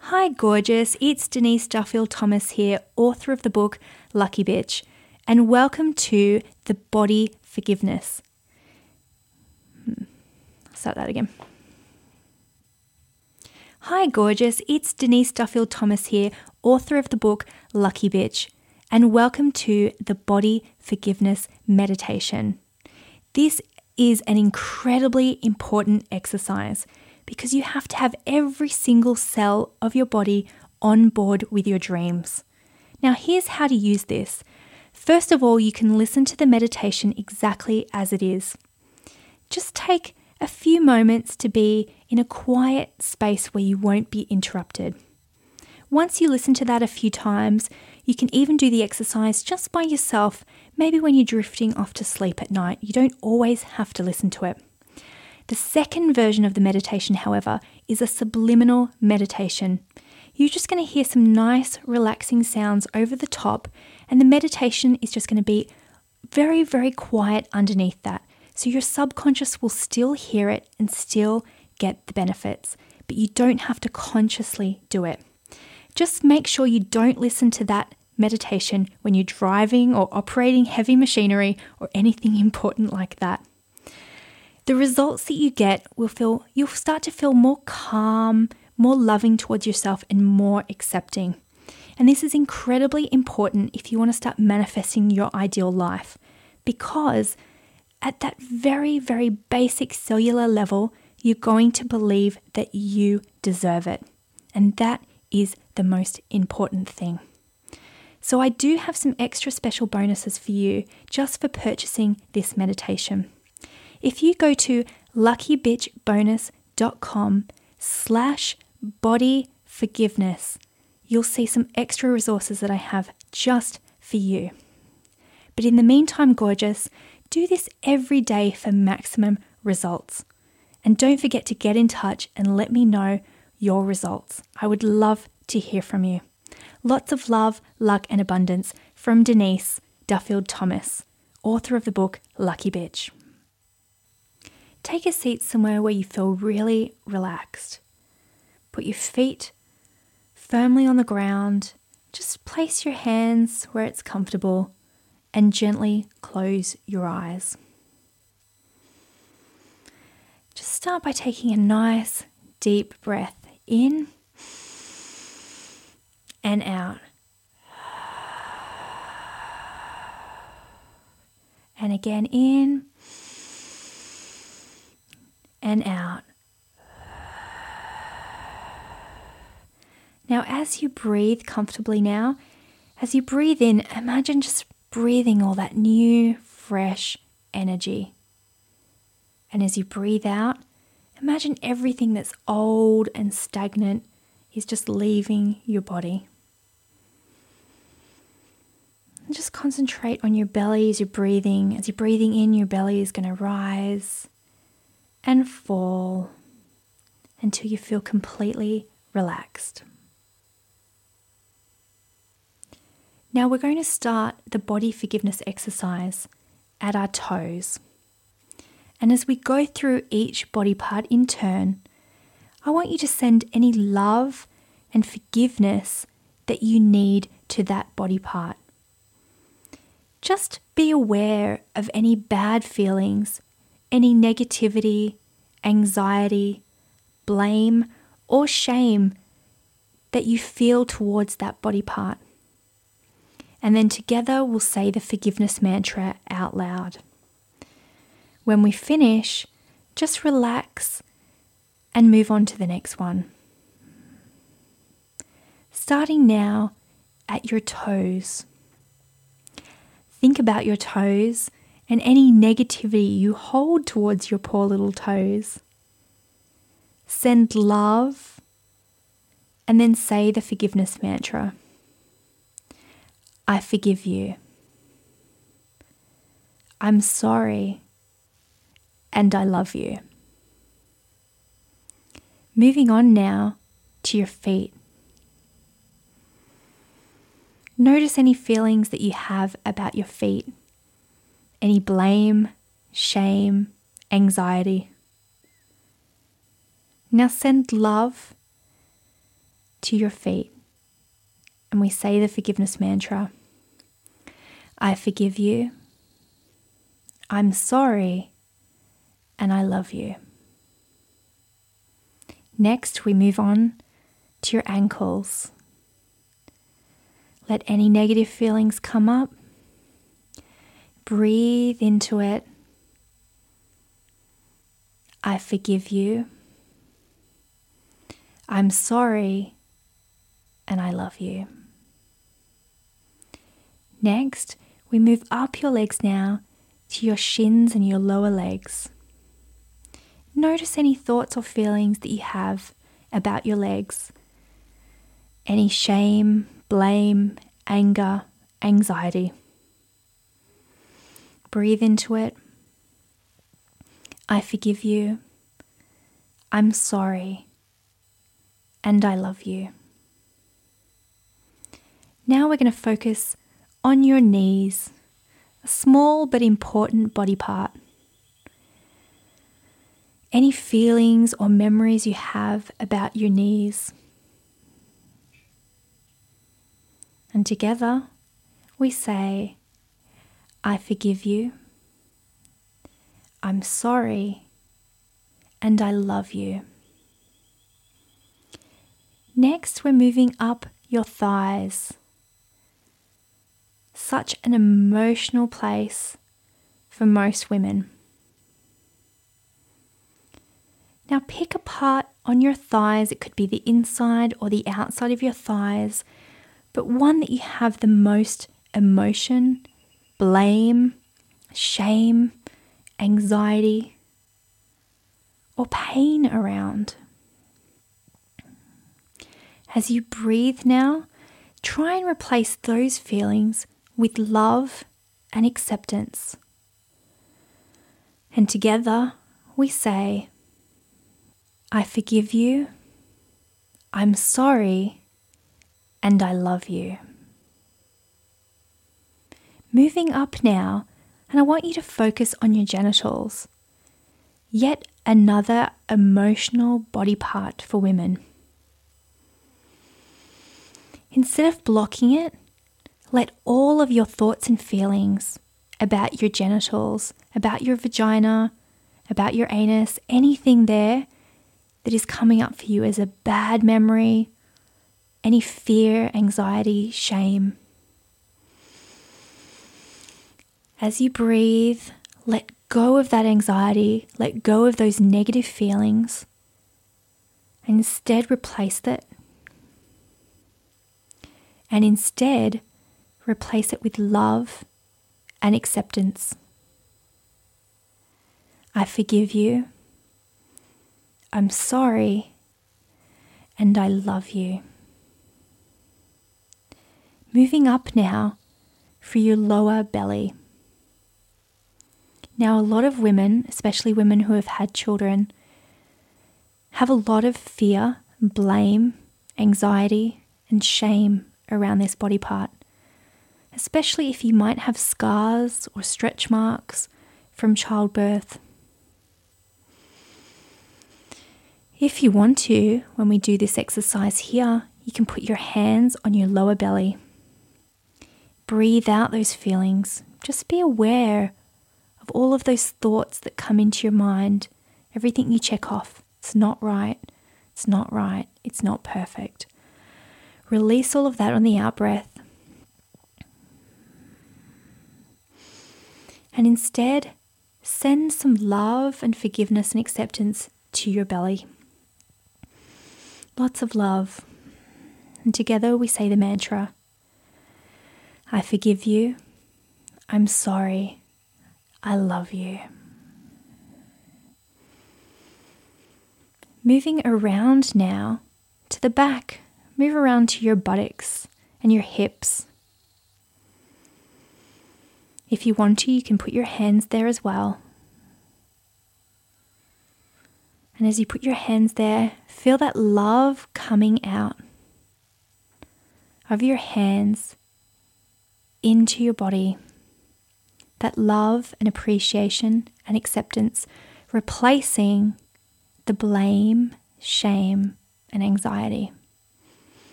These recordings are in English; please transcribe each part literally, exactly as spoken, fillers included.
Hi gorgeous, it's Denise Duffield Thomas here, author of the book Lucky Bitch, and welcome to The Body Forgiveness. Hmm. Start that again. Hi gorgeous, it's Denise Duffield Thomas here, author of the book Lucky Bitch, and welcome to The Body Forgiveness Meditation. This is an incredibly important exercise because you have to have every single cell of your body on board with your dreams. Now, here's how to use this. First of all, you can listen to the meditation exactly as it is. Just take a few moments to be in a quiet space where you won't be interrupted. Once you listen to that a few times, you can even do the exercise just by yourself, maybe when you're drifting off to sleep at night. You don't always have to listen to it. The second version of the meditation, however, is a subliminal meditation. You're just going to hear some nice, relaxing sounds over the top, and the meditation is just going to be very, very quiet underneath that. So your subconscious will still hear it and still get the benefits, but you don't have to consciously do it. Just make sure you don't listen to that meditation when you're driving or operating heavy machinery or anything important like that. The results that you get will feel, you'll start to feel more calm, more loving towards yourself, and more accepting. And this is incredibly important if you want to start manifesting your ideal life, because at that very, very basic cellular level, you're going to believe that you deserve it. And that is the most important thing. So I do have some extra special bonuses for you just for purchasing this meditation. If you go to luckybitchbonus.com slash body forgiveness, you'll see some extra resources that I have just for you. But in the meantime, gorgeous, do this every day for maximum results. And don't forget to get in touch and let me know your results. I would love to hear from you. Lots of love, luck, and abundance from Denise Duffield Thomas, author of the book Lucky Bitch. Take a seat somewhere where you feel really relaxed. Put your feet firmly on the ground. Just place your hands where it's comfortable and gently close your eyes. Just start by taking a nice deep breath in and out. And again in and out. Now, as you breathe comfortably now, as you breathe in, imagine just breathing all that new, fresh energy. And as you breathe out, imagine everything that's old and stagnant is just leaving your body. And just concentrate on your belly as you're breathing. As you're breathing in, your belly is going to rise and fall until you feel completely relaxed. Now we're going to start the body forgiveness exercise at our toes. And as we go through each body part in turn, I want you to send any love and forgiveness that you need to that body part. Just be aware of any bad feelings, any negativity, anxiety, blame, or shame that you feel towards that body part. And then together we'll say the forgiveness mantra out loud. When we finish, just relax and move on to the next one. Starting now at your toes. Think about your toes and any negativity you hold towards your poor little toes. Send love and then say the forgiveness mantra. I forgive you. I'm sorry and I love you. Moving on now to your feet. Notice any feelings that you have about your feet. Any blame, shame, anxiety. Now send love to your feet and we say the forgiveness mantra. I forgive you. I'm sorry. And I love you. Next, we move on to your ankles. Let any negative feelings come up. Breathe into it. I forgive you. I'm sorry. And I love you. Next, we move up your legs now to your shins and your lower legs. Notice any thoughts or feelings that you have about your legs. Any shame, blame, anger, anxiety. Breathe into it. I forgive you. I'm sorry. And I love you. Now we're going to focus on your knees, a small but important body part. Any feelings or memories you have about your knees. And together we say, I forgive you, I'm sorry, and I love you. Next, we're moving up your thighs. Such an emotional place for most women. Now pick a part on your thighs. It could be the inside or the outside of your thighs, but one that you have the most emotion, blame, shame, anxiety, or pain around. As you breathe now, try and replace those feelings with love and acceptance. And together we say, I forgive you, I'm sorry, and I love you. Moving up now, and I want you to focus on your genitals. Yet another emotional body part for women. Instead of blocking it, let all of your thoughts and feelings about your genitals, about your vagina, about your anus, anything there that is coming up for you as a bad memory, any fear, anxiety, shame. As you breathe, let go of that anxiety, let go of those negative feelings, and instead replace it. And instead, replace it with love and acceptance. I forgive you. I'm sorry. And I love you. Moving up now for your lower belly. Now, a lot of women, especially women who have had children, have a lot of fear, blame, anxiety, and shame around this body part, especially if you might have scars or stretch marks from childbirth. If you want to, when we do this exercise here, you can put your hands on your lower belly. Breathe out those feelings. Just be aware of all of those thoughts that come into your mind, everything you check off. It's not right, it's not right, it's not perfect. Release all of that on the out-breath. And instead, send some love and forgiveness and acceptance to your belly. Lots of love. And together we say the mantra, I forgive you, I'm sorry, I love you. Moving around now to the back. Move around to your buttocks and your hips. If you want to, you can put your hands there as well. And as you put your hands there, feel that love coming out of your hands into your body. That love and appreciation and acceptance, replacing the blame, shame, and anxiety.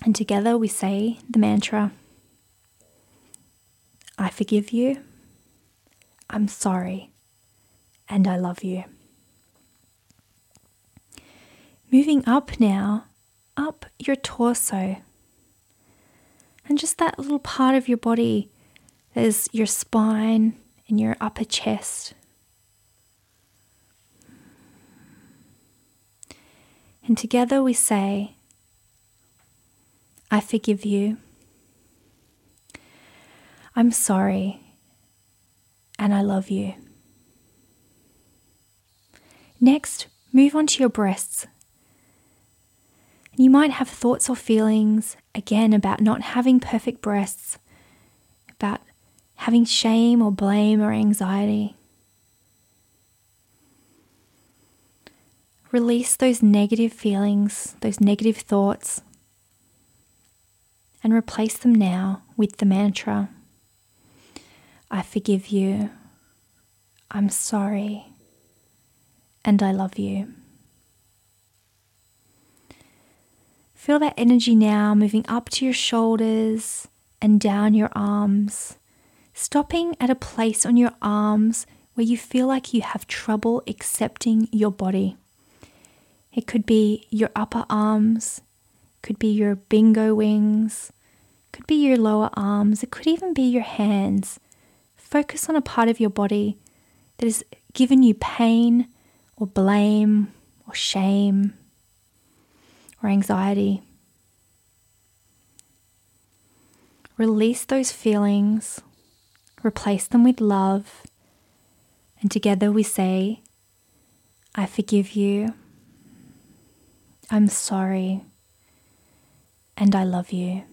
And together we say the mantra, I forgive you, I'm sorry, and I love you. Moving up now, up your torso. And just that little part of your body, there's your spine and your upper chest. And together we say, I forgive you, I'm sorry, and I love you. Next, move on to your breasts. You might have thoughts or feelings, again, about not having perfect breasts, about having shame or blame or anxiety. Release those negative feelings, those negative thoughts, and replace them now with the mantra, I forgive you, I'm sorry, and I love you. Feel that energy now moving up to your shoulders and down your arms, stopping at a place on your arms where you feel like you have trouble accepting your body. It could be your upper arms, could be your bingo wings, could be your lower arms, it could even be your hands. Focus on a part of your body that has given you pain or blame or shame or anxiety. Release those feelings, replace them with love, and together we say, I forgive you, I'm sorry, and I love you.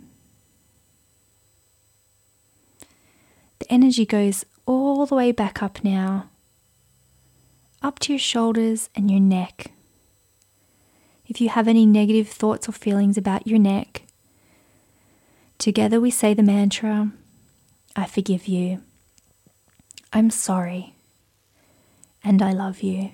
The energy goes all the way back up now, up to your shoulders and your neck. If you have any negative thoughts or feelings about your neck, together we say the mantra, I forgive you, I'm sorry, and I love you.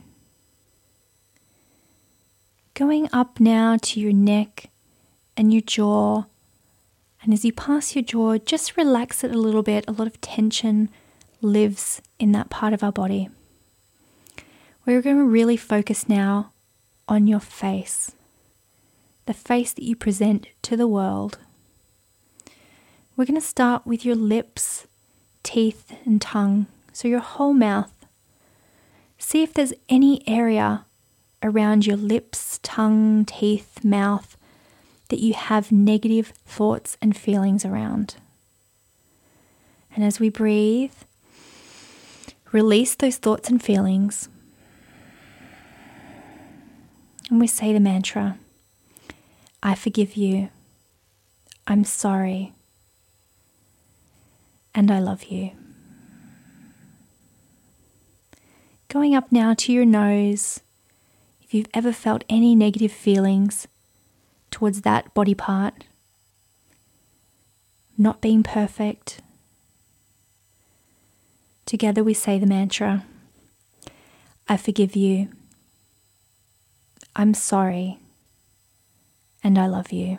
Going up now to your neck and your jaw, and as you pass your jaw, just relax it a little bit. A lot of tension lives in that part of our body. We're going to really focus now on your face, the face that you present to the world. We're going to start with your lips, teeth, and tongue, so your whole mouth. See if there's any area around your lips, tongue, teeth, mouth that you have negative thoughts and feelings around. And as we breathe, release those thoughts and feelings. And we say the mantra, I forgive you, I'm sorry, and I love you. Going up now to your nose, if you've ever felt any negative feelings towards that body part, not being perfect, together we say the mantra, I forgive you, I'm sorry, and I love you.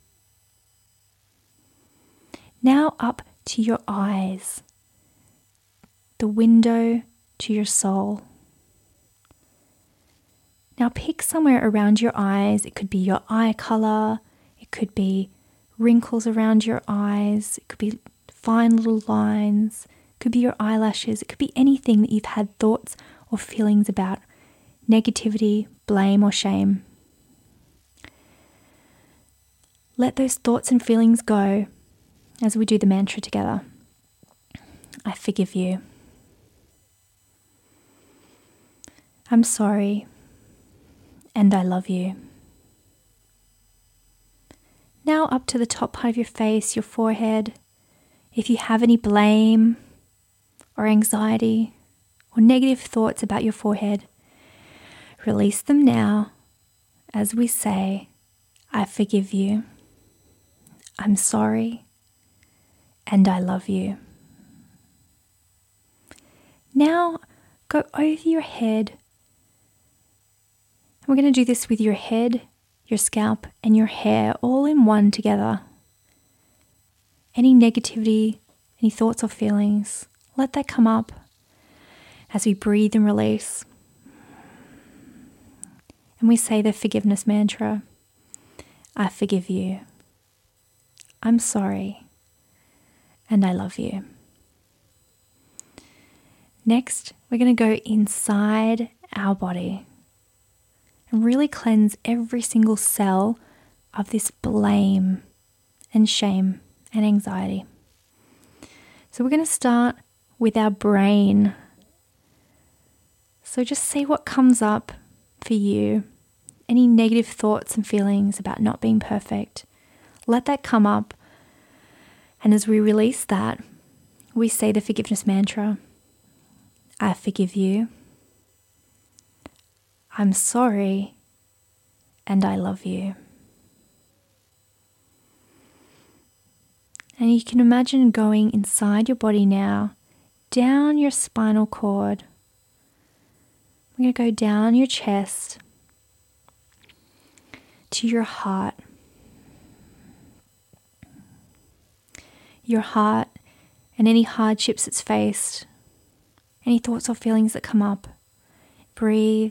Now up to your eyes, the window to your soul. Now pick somewhere around your eyes. It could be your eye color, it could be wrinkles around your eyes, it could be fine little lines, it could be your eyelashes, it could be anything that you've had thoughts or feelings about, negativity, blame or shame. Let those thoughts and feelings go as we do the mantra together. I forgive you. I'm sorry, and I love you. Now up to the top part of your face, your forehead. If you have any blame or anxiety or negative thoughts about your forehead, release them now as we say, I forgive you, I'm sorry, and I love you. Now go over your head. We're going to do this with your head your scalp, and your hair all in one together. Any negativity, any thoughts or feelings, let that come up as we breathe and release. And we say the forgiveness mantra. I forgive you. I'm sorry. And I love you. Next, we're going to go inside our body and really cleanse every single cell of this blame and shame and anxiety. So we're going to start with our brain. So just see what comes up for you. Any negative thoughts and feelings about not being perfect. Let that come up. And as we release that, we say the forgiveness mantra. I forgive you. I'm sorry. And I love you. And you can imagine going inside your body now, down your spinal cord. We're going to go down your chest to your heart. Your heart and any hardships it's faced, any thoughts or feelings that come up. Breathe.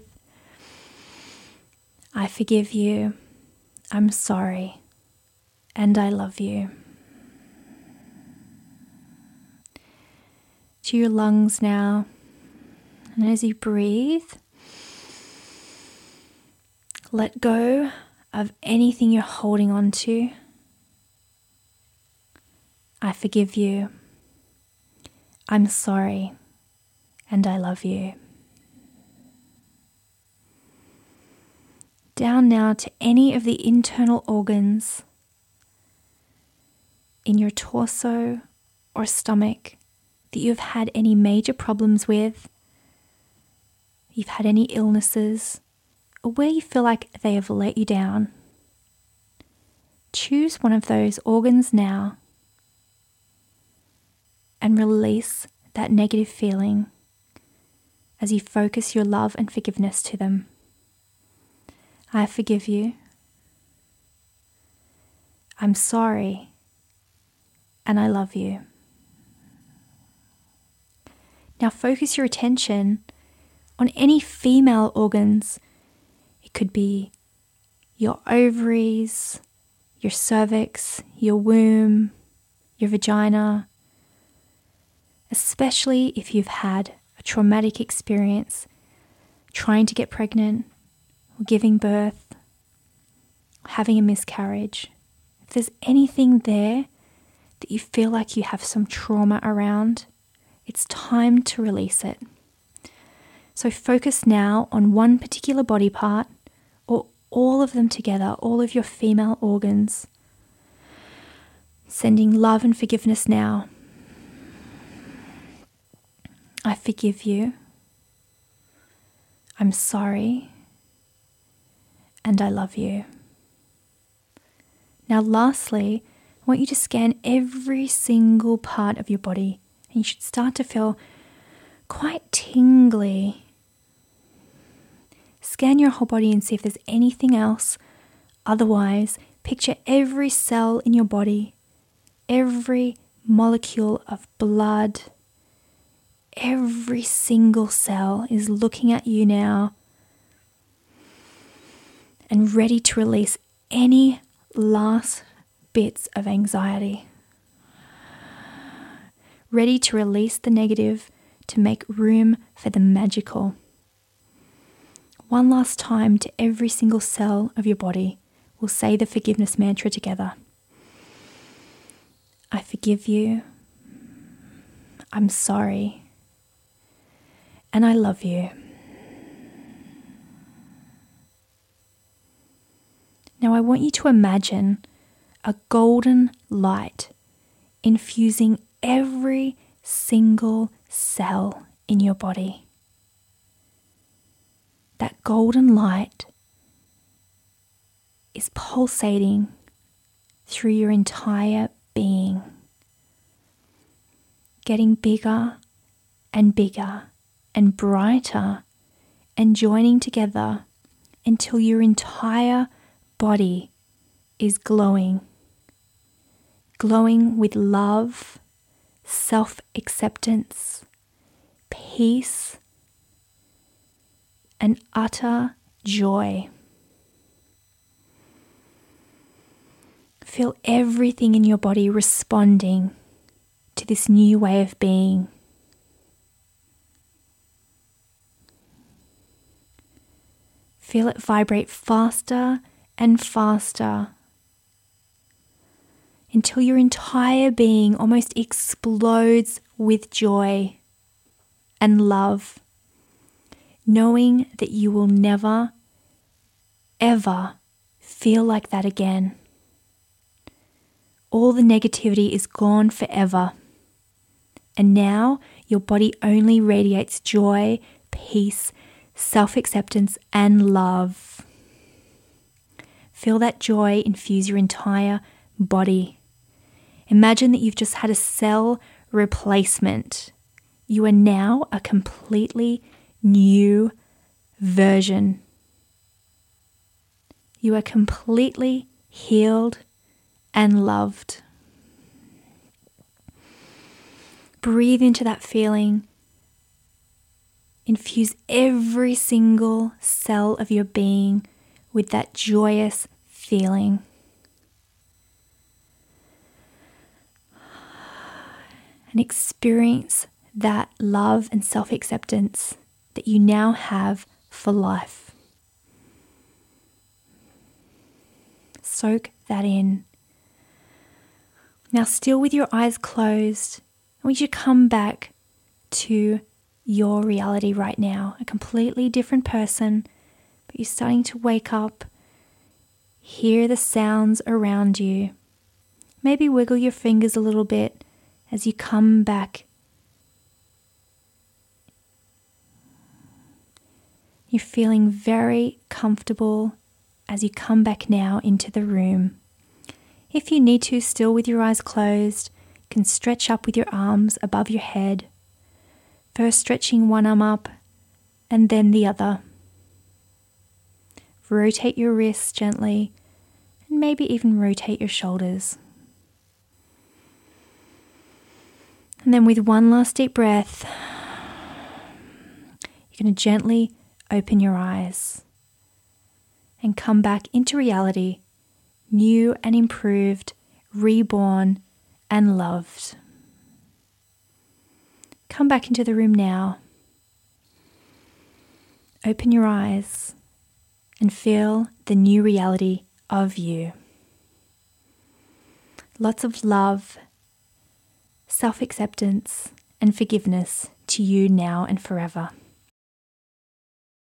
I forgive you. I'm sorry. And I love you. To your lungs now. And as you breathe, let go of anything you're holding on to. I forgive you. I'm sorry. And I love you. Down now to any of the internal organs in your torso or stomach that you've had any major problems with, you've had any illnesses, or where you feel like they have let you down. Choose one of those organs now and release that negative feeling as you focus your love and forgiveness to them. I forgive you. I'm sorry. And I love you. Now focus your attention on any female organs. It could be your ovaries, your cervix, your womb, your vagina, especially if you've had a traumatic experience trying to get pregnant or giving birth, having a miscarriage. If there's anything there that you feel like you have some trauma around, it's time to release it. So focus now on one particular body part or all of them together, all of your female organs. Sending love and forgiveness now. I forgive you. I'm sorry. And I love you. Now lastly, I want you to scan every single part of your body. And you should start to feel quite tingly. Scan your whole body and see if there's anything else. Otherwise, picture every cell in your body, every molecule of blood, every single cell is looking at you now and ready to release any last bits of anxiety. Ready to release the negative to make room for the magical. One last time to every single cell of your body, we'll say the forgiveness mantra together. I forgive you. I'm sorry. And I love you. Now I want you to imagine a golden light infusing every single cell in your body. That golden light is pulsating through your entire being, getting bigger and bigger and brighter and joining together until your entire body is glowing, glowing with love, self-acceptance, peace, and utter joy. Feel everything in your body responding to this new way of being. Feel it vibrate faster and faster until your entire being almost explodes with joy and love, knowing that you will never, ever feel like that again. All the negativity is gone forever. And now your body only radiates joy, peace, self-acceptance, and love. Feel that joy infuse your entire body. Imagine that you've just had a cell replacement. You are now a completely new version. You are completely healed and loved. Breathe into that feeling. Infuse every single cell of your being with that joyous feeling. And experience that love and self-acceptance that you now have for life. Soak that in. Now, still with your eyes closed, I want you to come back to your reality right now, a completely different person, but you're starting to wake up, hear the sounds around you. Maybe wiggle your fingers a little bit as you come back. You're feeling very comfortable as you come back now into the room. If you need to, still with your eyes closed, you can stretch up with your arms above your head. First stretching one arm up and then the other. Rotate your wrists gently and maybe even rotate your shoulders. And then with one last deep breath, you're going to gently open your eyes and come back into reality, new and improved, reborn and loved. Come back into the room now. Open your eyes and feel the new reality of you. Lots of love, self-acceptance, and forgiveness to you now and forever.